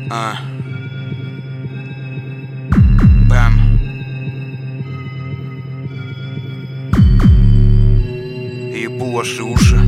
Бэм. Ебу ваши уши.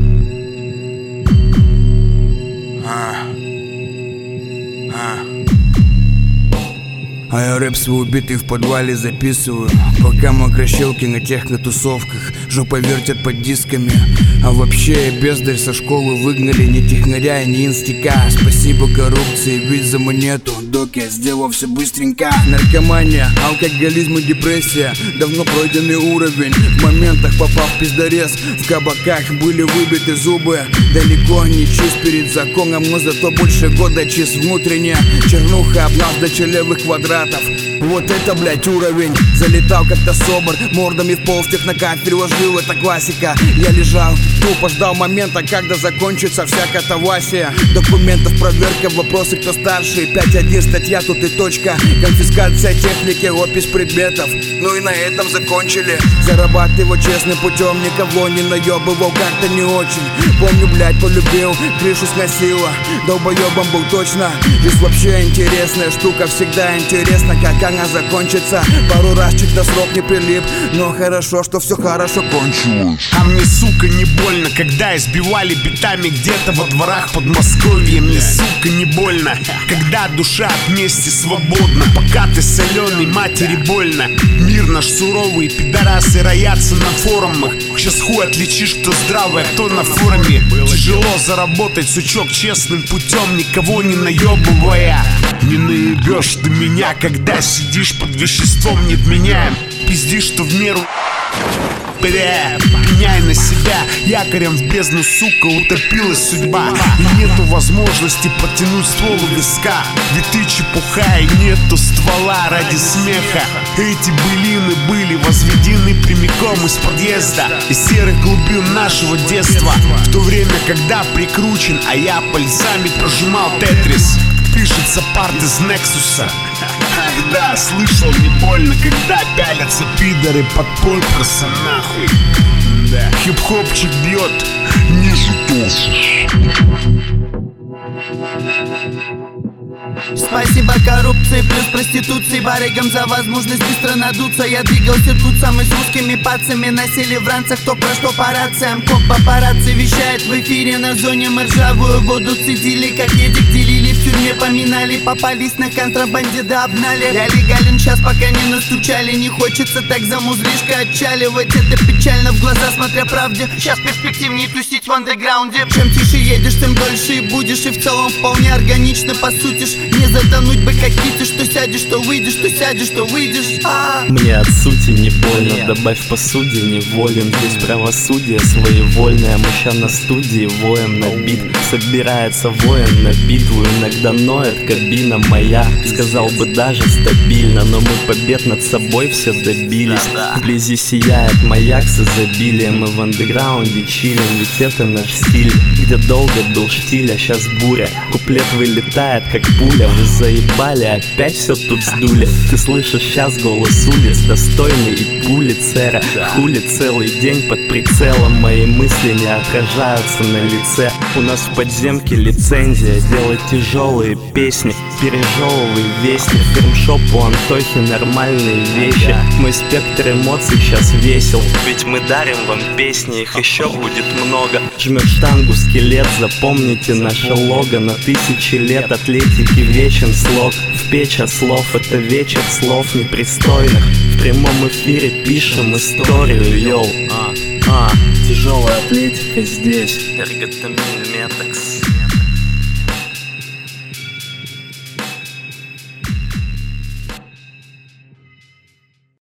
А я рэп свой убитый в подвале записываю, пока мокрощелки на техно-тусовках жопа вертят под дисками. А вообще я бездарь со школы выгнали, ни технаря, ни инстика. Спасибо коррупции, ведь за монету док я сделал все быстренько. Наркомания, алкоголизм и депрессия давно пройденный уровень. В моментах попав в пиздорез, в кабаках были выбиты зубы. Далеко не чист перед законом, но зато больше года чист внутренне. Чернуха об нас до челевых квадратов. Вот это, блять, уровень. Залетал как-то собор, мордами в пол в технокат переложил, это классика. Я лежал, тупо ждал момента, когда закончится вся катавасия. Документов проверка, вопросы, кто старше. 5.1 статья, тут и точка. Конфискация техники, опись предметов. Ну и на этом закончили. Зарабатывал честным путем, никого не наебывал, как-то не очень. Помню, блять, полюбил, крышу сносила. Долбоебом был точно. Жизнь вообще интересная штука, всегда интересно, как она закончится. Пару раз чуть до срок не прилип, но хорошо, что все хорошо кончилось. А мне, сука, не больно, когда избивали битами где-то во дворах Подмосковья. Мне, сука, не больно, когда душа от мести свободна. Пока ты соленый, матери больно. Мир наш суровый, пидорасы роятся на форумах. Сейчас хуй отличишь, кто здравый, а кто на форуме. Тяжело заработать, сучок, честным путем, никого не наебывая. Не наебешь ты меня, когда сидишь под веществом невменяем. Пиздишь, что в меру пеняй на себя, якорем в бездну, сука, утопилась судьба. И нету возможности протянуть ствол у виска, ведь ты чепуха и нету ствола ради смеха. Эти былины были возведены прямиком из подъезда, из серых глубин нашего детства. В то время, когда прикручен, а я пальцами прожимал тетрис. Пишется парт из Нексуса. Да, слышал, не больно, когда пялятся пидоры под польпроса, нахуй. Да, хип-хопчик бьет ниже толще. Спасибо коррупции плюс проституции, барыгам за возможность быстро надуться. Я двигался тут самый с русскими пацами, носили в ранцах кто про что по рациям. Коп папарацци вещает в эфире, на зоне мы ржавую воду цедили, как едик делили, в тюрьме поминали, попались на контрабанде да обнали. Я легален сейчас, пока не настучали, не хочется так за музлишко отчаливать. Это печально в глаза, смотря правде. Сейчас перспективнее тусить в андеграунде. Чем тише едешь, тем дольше и будешь, и в целом вполне органично посутишь. Не затонуть бы как кити, что сядешь, что выйдешь, что сядешь, что выйдешь. Мне от сути не больно, добавь посуде, неволен. Здесь правосудие своевольное, мы ща на студии воем на бит. Собирается воин на битву, иногда ноет кабина моя. Сказал бы даже стабильно, но мы побед над собой все добились. Вблизи сияет маяк с изобилием, мы в андеграунде чилим, ведь это наш стиль. Где долго был штиль, а щас буря, куплет вылетает как пуля. Вы заебали, опять все тут сдули. Ты слышишь сейчас голос улиц, достойный и пулицера. Хули целый день под прицелом, мои мысли не отражаются на лице. У нас в подземке лицензия делать тяжелые песни. Пережевывай вестник, фирмшоп у Антохи нормальные вещи. Мой спектр эмоций сейчас весел, ведь мы дарим вам песни, их еще будет много. Жмет штангу скелет, запомните наше лого. На 1000 лет атлетики вечен слог. В печь от слов, это вечер слов непристойных. В прямом эфире пишем историю, йоу. Тяжелая атлетика здесь, эрготамин метакс.